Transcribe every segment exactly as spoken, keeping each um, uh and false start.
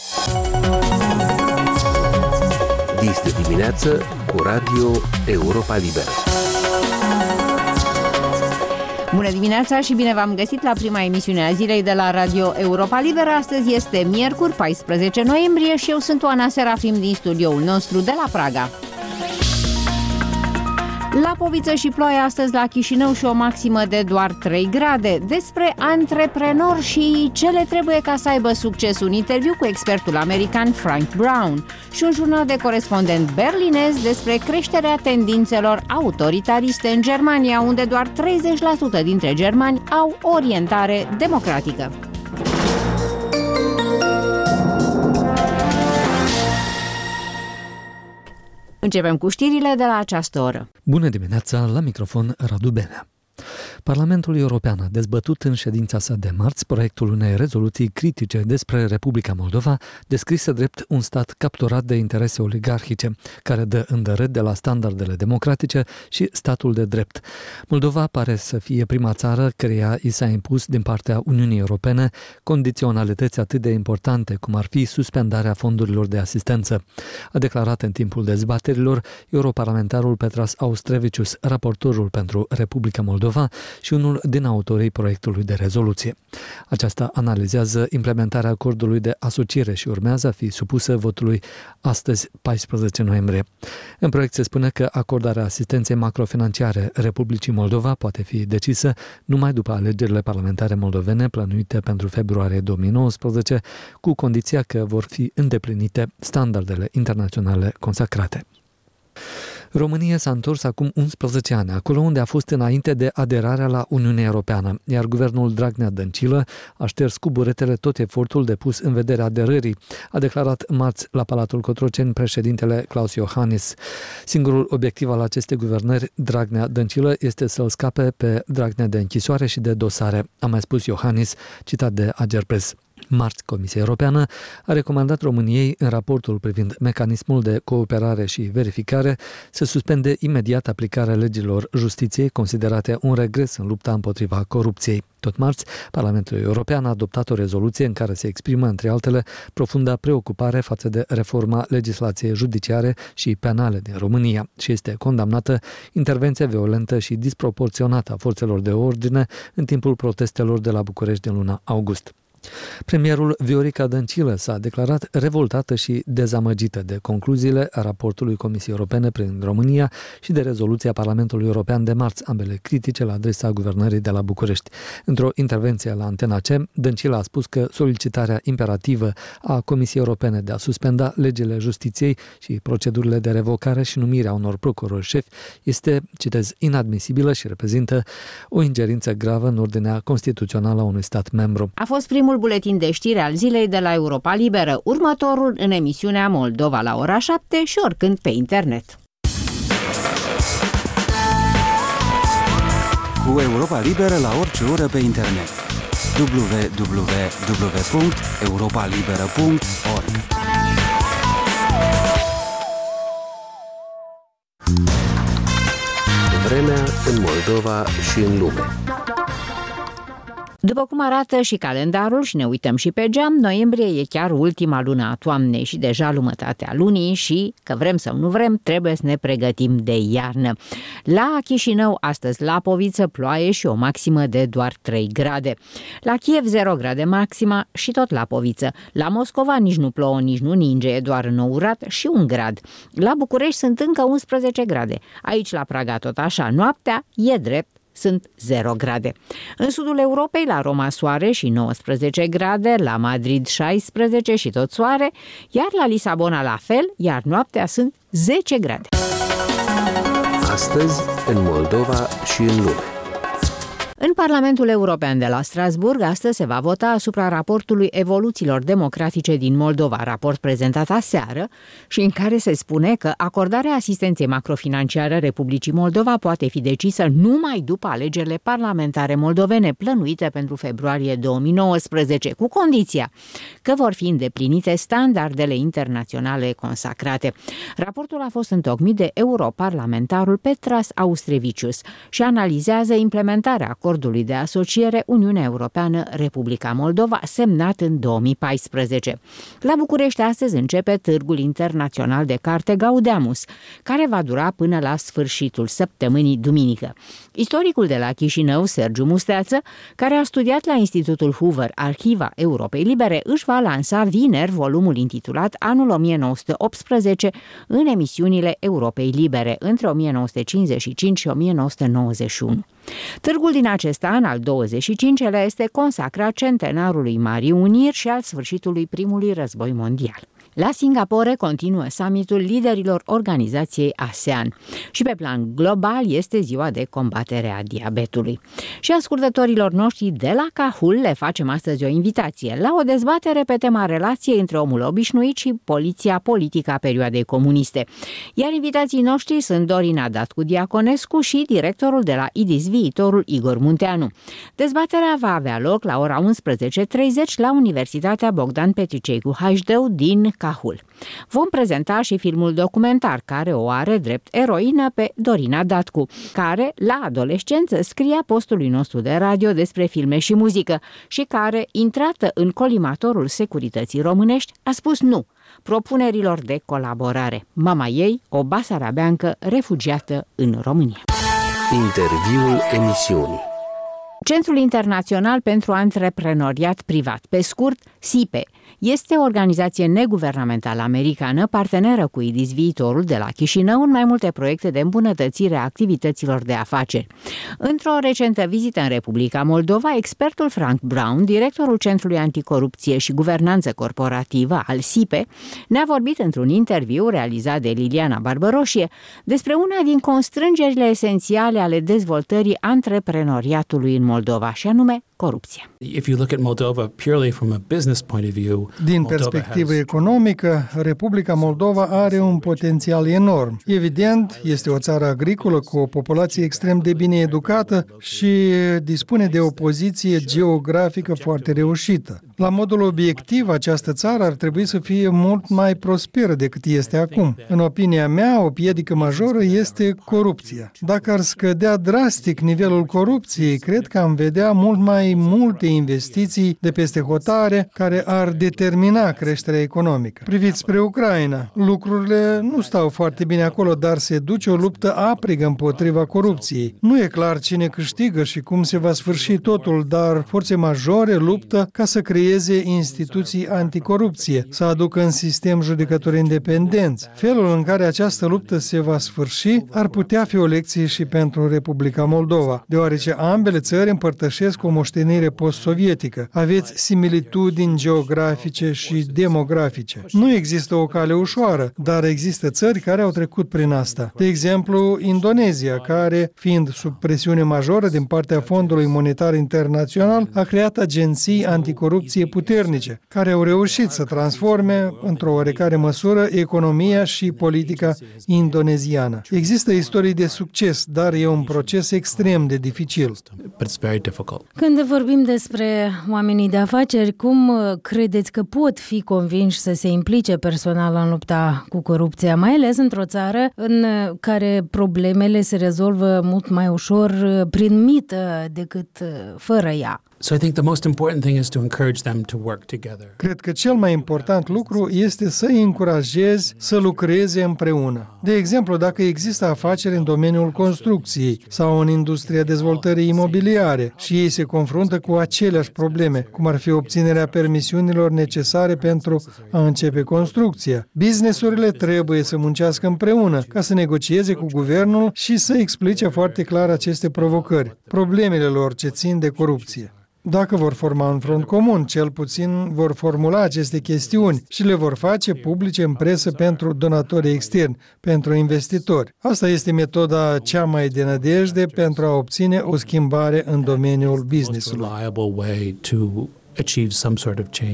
Este dimineață cu Radio Europa Liberă. Bună dimineața și bine v-am găsit la prima emisiune a zilei de la Radio Europa Liberă. Astăzi este miercuri, paisprezece noiembrie și eu sunt Oana Serafim din studioul nostru de la Praga. Lapoviță și ploaie astăzi la Chișinău și o maximă de doar trei grade. Despre antreprenori și ce le trebuie ca să aibă succes, un interviu cu expertul american Frank Brown și un jurnal de corespondent berlinez despre creșterea tendințelor autoritariste în Germania, unde doar treizeci la sută dintre germani au orientare democratică. Începem cu știrile de la această oră. Bună dimineața, la microfon Radu Benea. Parlamentul European a dezbătut în ședința sa de marți proiectul unei rezoluții critice despre Republica Moldova, descrisă drept un stat capturat de interese oligarhice, care dă îndărât de la standardele democratice și statul de drept. Moldova pare să fie prima țară căreia i s-a impus din partea Uniunii Europene condiționalități atât de importante, cum ar fi suspendarea fondurilor de asistență. A declarat în timpul dezbaterilor europarlamentarul Petras Austrevicius, raportorul pentru Republica Moldova, și unul din autorii proiectului de rezoluție. Aceasta analizează implementarea acordului de asociere și urmează a fi supusă votului astăzi, paisprezece noiembrie. În proiect se spune că acordarea asistenței macrofinanciare Republicii Moldova poate fi decisă numai după alegerile parlamentare moldovene plănuite pentru februarie două mii nouăsprezece, cu condiția că vor fi îndeplinite standardele internaționale consacrate. România s-a întors acum unsprezece ani, acolo unde a fost înainte de aderarea la Uniunea Europeană, iar guvernul Dragnea-Dăncilă a șters cu buretele tot efortul depus în vederea aderării, a declarat marți la Palatul Cotroceni președintele Klaus Iohannis. Singurul obiectiv al acestei guvernări, Dragnea-Dăncilă, este să-l scape pe Dragnea de închisoare și de dosare, a mai spus Iohannis, citat de Agerpres. Marți, Comisia Europeană a recomandat României, în raportul privind mecanismul de cooperare și verificare, să suspende imediat aplicarea legilor justiției, considerate un regres în lupta împotriva corupției. Tot marți, Parlamentul European a adoptat o rezoluție în care se exprimă, între altele, profunda preocupare față de reforma legislației judiciare și penale din România și este condamnată intervenția violentă și disproporționată a forțelor de ordine în timpul protestelor de la București din luna august. Premierul Viorica Dăncilă s-a declarat revoltată și dezamăgită de concluziile raportului Comisiei Europene privind România și de rezoluția Parlamentului European de marți, ambele critice la adresa guvernării de la București. Într-o intervenție la Antena C, Dăncilă a spus că solicitarea imperativă a Comisiei Europene de a suspenda legile justiției și procedurile de revocare și numirea unor procurori șefi este, citez, inadmisibilă și reprezintă o ingerință gravă în ordinea constituțională a unui stat membru. A fost primul buletin de știri al zilei de la Europa Liberă, următorul în emisiunea Moldova la ora șapte și oricând pe internet. Cu Europa Liberă la orice oră pe internet. w w w punct europa liberă punct org. Vremea în Moldova și în lume. După cum arată și calendarul și ne uităm și pe geam, noiembrie e chiar ultima lună a toamnei și deja jumătatea lunii și, că vrem sau nu vrem, trebuie să ne pregătim de iarnă. La Chișinău, astăzi Lapoviță, ploaie și o maximă de doar trei grade. La Kiev zero grade maxima și tot Lapoviță. La Moscova nici nu plouă, nici nu ninge, e doar înourat și un grad. La București sunt încă unsprezece grade. Aici la Praga tot așa, noaptea e drept, sunt zero grade. În sudul Europei, la Roma soare și nouăsprezece grade, la Madrid șaisprezece și tot soare, iar la Lisabona la fel, iar noaptea sunt zece grade. Astăzi, în Moldova și în lume. În Parlamentul European de la Strasburg, astăzi se va vota asupra raportului evoluțiilor democratice din Moldova, raport prezentat aseară și în care se spune că acordarea asistenței macrofinanciare Republicii Moldova poate fi decisă numai după alegerile parlamentare moldovene plănuite pentru februarie două mii nouăsprezece, cu condiția că vor fi îndeplinite standardele internaționale consacrate. Raportul a fost întocmit de europarlamentarul Petras Austrevicius și analizează implementarea acordului acordului de asociere Uniunea Europeană-Republica Moldova, semnat în două mii paisprezece. La București astăzi începe Târgul Internațional de Carte Gaudeamus, care va dura până la sfârșitul săptămânii duminică. Istoricul de la Chișinău, Sergiu Musteață, care a studiat la Institutul Hoover Arhiva Europei Libere, își va lansa vineri volumul intitulat Anul o mie nouă sute optsprezece în emisiunile Europei Libere între o mie nouă sute cincizeci și cinci și o mie nouă sute nouăzeci și unu. Târgul din acest an, al douăzeci și cincilea, este consacrat centenarului Marii Uniri și al sfârșitului primului război mondial. La Singapore continuă summitul liderilor organizației ASEAN și pe plan global este ziua de combatere a diabetului. Și ascultătorilor noștri de la Cahul le facem astăzi o invitație la o dezbatere pe tema relației între omul obișnuit și poliția politică a perioadei comuniste. Iar invitații noștri sunt Dorina Datcu Diaconescu și directorul de la I D I S Viitorul, Igor Munteanu. Dezbaterea va avea loc la ora unsprezece și treizeci la Universitatea Bogdan Petricei cu H D din Cahul. Vom prezenta și filmul documentar care o are drept eroină pe Dorina Datcu, care la adolescență scria postului nostru de radio despre filme și muzică și care, intrată în colimatorul securității românești, a spus nu propunerilor de colaborare. Mama ei, o basarabeancă refugiată în România. Interviul emisiunii. Centrul Internațional pentru Antreprenoriat Privat, pe scurt S I P E, este o organizație neguvernamentală americană, parteneră cu I D I S Viitorul de la Chișinău în mai multe proiecte de îmbunătățire a activităților de afaceri. Într-o recentă vizită în Republica Moldova, expertul Frank Brown, directorul Centrului Anticorupție și Guvernanță Corporativă al S I P E, ne-a vorbit într-un interviu realizat de Liliana Barbăroșie despre una din constrângerile esențiale ale dezvoltării antreprenoriatului în Moldova, și anume corupția. If you look at Moldova purely from a business point of view, din perspectivă economică, Republica Moldova are un potențial enorm. Evident, este o țară agricolă cu o populație extrem de bine educată și dispune de o poziție geografică foarte reușită. La modul obiectiv, această țară ar trebui să fie mult mai prosperă decât este acum. În opinia mea, o piedică majoră este corupția. Dacă ar scădea drastic nivelul corupției, cred că am vedea mult mai multe investiții de peste hotare care ar determina creșterea economică. Priviți spre Ucraina. Lucrurile nu stau foarte bine acolo, dar se duce o luptă aprigă împotriva corupției. Nu e clar cine câștigă și cum se va sfârși totul, dar forțe majore luptă ca să creeze instituții anticorupție, să aducă în sistem judecători independenți. Felul în care această luptă se va sfârși ar putea fi o lecție și pentru Republica Moldova, deoarece ambele țări împărtășesc o moștenire post-sovietică. Aveți similitudini geografice și demografice. Nu există o cale ușoară, dar există țări care au trecut prin asta. De exemplu, Indonezia, care, fiind sub presiune majoră din partea Fondului Monetar Internațional, a creat agenții anticorupție puternice, care au reușit să transforme, într-o oarecare măsură, economia și politica indoneziană. Există istorii de succes, dar e un proces extrem de dificil. Când vorbim despre oamenii de afaceri, cum credeți că pot fi convinși să se implice personal în lupta cu corupția, mai ales într-o țară în care problemele se rezolvă mult mai ușor prin mită decât fără ea? So I think the most important thing is to encourage them to work together. Cred că cel mai important lucru este să îi încurajezi să lucreze împreună. De exemplu, dacă există afaceri în domeniul construcției sau în industria dezvoltării imobiliare și ei se confruntă cu aceleași probleme, cum ar fi obținerea permisiunilor necesare pentru a începe construcția. Businessurile trebuie să muncească împreună ca să negocieze cu guvernul și să explice foarte clar aceste provocări, problemele lor ce țin de corupție. Dacă vor forma un front comun, cel puțin vor formula aceste chestiuni și le vor face publice în presă pentru donatorii externi, pentru investitori. Asta este metoda cea mai de nădejde pentru a obține o schimbare în domeniul business-ului.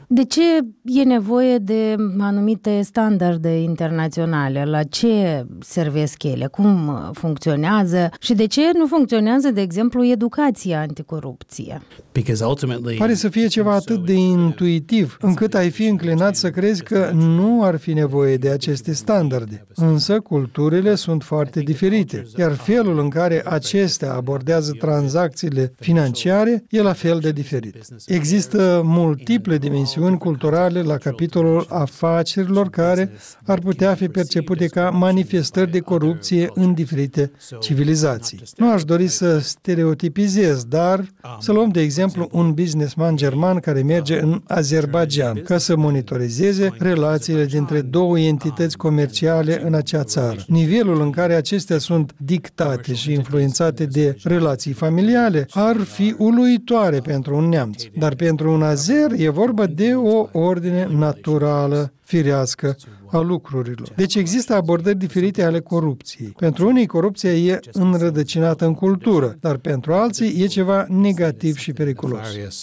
De ce e nevoie de anumite standarde internaționale? La ce servesc ele? Cum funcționează? Și de ce nu funcționează, de exemplu, educația anticorupție? Pare să fie ceva atât de intuitiv, încât ai fi înclinat să crezi că nu ar fi nevoie de aceste standarde. Însă culturile sunt foarte diferite, iar felul în care acestea abordează tranzacțiile financiare e la fel de diferit. Există multiple dimensiuni culturale la capitolul afacerilor care ar putea fi percepute ca manifestări de corupție în diferite civilizații. Nu aș dori să stereotipizez, dar să luăm de exemplu un businessman german care merge în Azerbaijan ca să monitorizeze relațiile dintre două entități comerciale în acea țară. Nivelul în care acestea sunt dictate și influențate de relații familiale ar fi uluitoare pentru un neamț, dar pentru un azer e vorba de o ordine naturală, firească a lucrurilor. Deci există abordări diferite ale corupției. Pentru unii, corupția e înrădăcinată în cultură, dar pentru alții e ceva negativ și periculos.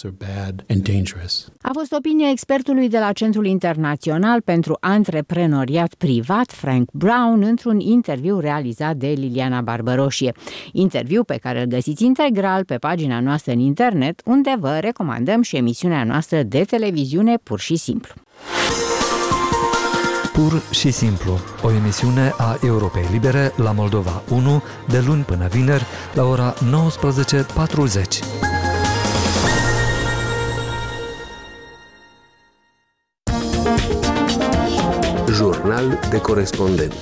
A fost opinia expertului de la Centrul Internațional pentru Antreprenoriat Privat, Frank Brown, într-un interviu realizat de Liliana Barbaroșie. Interviu pe care îl găsiți integral pe pagina noastră în internet, unde vă recomandăm și emisiunea noastră de televiziune Pur și Simplu. Pur și Simplu, o emisiune a Europei Libere la Moldova unu, de luni până vineri, la ora nouăsprezece patruzeci. Jurnal de corespondent.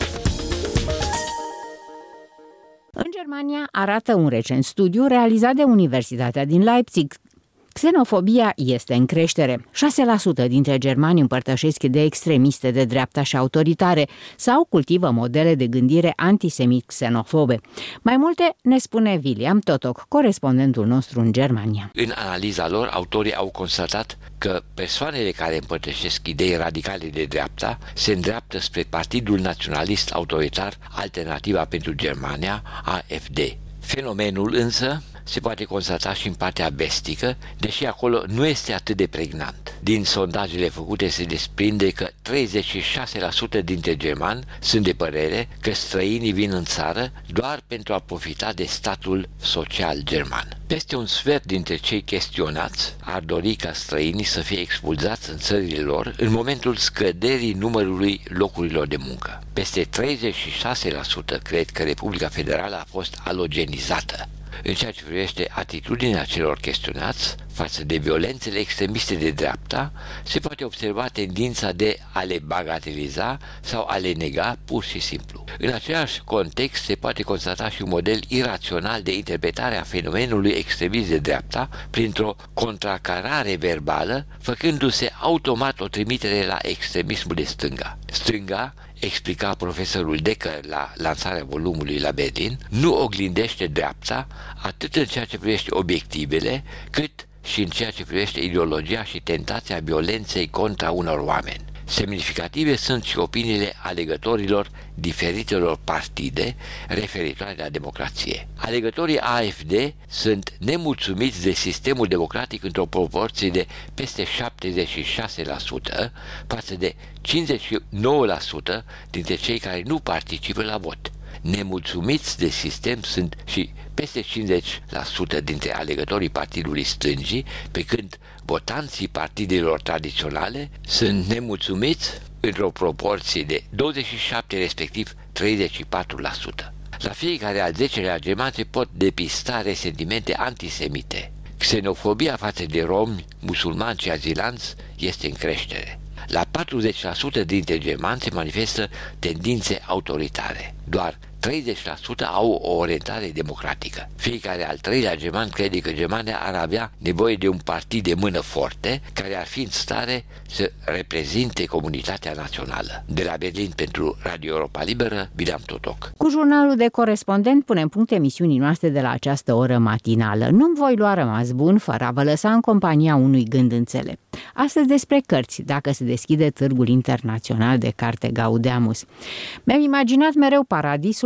În Germania, arată un recent studiu realizat de Universitatea din Leipzig, xenofobia este în creștere. șase la sută dintre germani împărtășesc idei extremiste de dreapta și autoritare sau cultivă modele de gândire antisemit-xenofobe. Mai multe ne spune William Totok, corespondentul nostru în Germania. În analiza lor, autorii au constatat că persoanele care împărtășesc idei radicale de dreapta se îndreaptă spre Partidul Naționalist Autoritar Alternativa pentru Germania, A F D. Fenomenul însă se poate constata și în partea vestică, deși acolo nu este atât de pregnant. Din sondajele făcute se desprinde că treizeci și șase la sută dintre germani sunt de părere că străinii vin în țară doar pentru a profita de statul social german. Peste un sfert dintre cei chestionați ar dori ca străinii să fie expulzați în țările lor în momentul scăderii numărului locurilor de muncă. Peste treizeci și șase la sută cred că Republica Federală a fost alogenizată. În ceea ce privește atitudinea celor chestionați față de violențele extremiste de dreapta, se poate observa tendința de a le bagateliza sau a le nega pur și simplu. În același context se poate constata și un model irațional de interpretare a fenomenului extremist de dreapta printr-o contracarare verbală, făcându-se automat o trimitere la extremismul de stânga. Stânga, explica profesorul Decker la lansarea volumului la Berlin, nu oglindește dreapta atât în ceea ce privește obiectivele, cât și în ceea ce privește ideologia și tentația violenței contra unor oameni. Semnificative sunt și opiniile alegătorilor diferitelor partide referitoare la democrație. Alegătorii A F D sunt nemulțumiți de sistemul democratic într-o proporție de peste șaptezeci și șase la sută față de cincizeci și nouă la sută dintre cei care nu participă la vot. Nemulțumiți de sistem sunt și peste cincizeci la sută dintre alegătorii partidului stângii, pe când votanții partidelor tradiționale sunt nemulțumiți într-o proporție de douăzeci și șapte, respectiv treizeci și patru la sută. La fiecare al zecelea german se pot depista resentimente antisemite. Xenofobia față de romi, musulmani și azilanți este în creștere. La patruzeci la sută dintre germani se manifestă tendințe autoritare. Doar treizeci la sută au o orientare democratică. Fiecare al treilea german crede că Germania ar avea nevoie de un partid de mână forte care ar fi în stare să reprezinte comunitatea națională. De la Berlin pentru Radio Europa Liberă, William Totok. Cu jurnalul de corespondent punem punct emisiunii noastre de la această oră matinală. Nu-mi voi lua rămas bun fără a vă lăsa în compania unui gând înțelept. Astăzi despre cărți, dacă se deschide târgul internațional de carte Gaudeamus. Mi-am imaginat mereu paradisul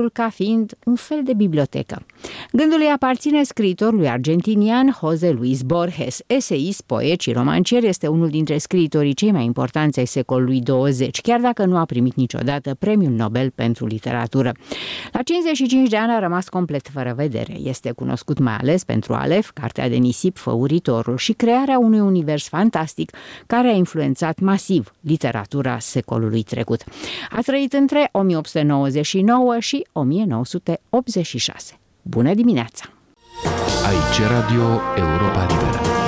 Pământul ca fiind un fel de bibliotecă. Gândul îi aparține scriitorului argentinian José Luis Borges, eseist, poet și romancier, este unul dintre scriitorii cei mai importanți ai secolului douăzeci, chiar dacă nu a primit niciodată Premiul Nobel pentru literatură. La cincizeci și cinci de ani a rămas complet fără vedere. Este cunoscut mai ales pentru Alef, cartea de nisip Făuritorul, și crearea unui univers fantastic care a influențat masiv literatura secolului trecut. A trăit între o mie opt sute nouăzeci și nouă și o mie nouă sute optzeci și șase. Bună dimineața! Aici Radio Europa Liberă.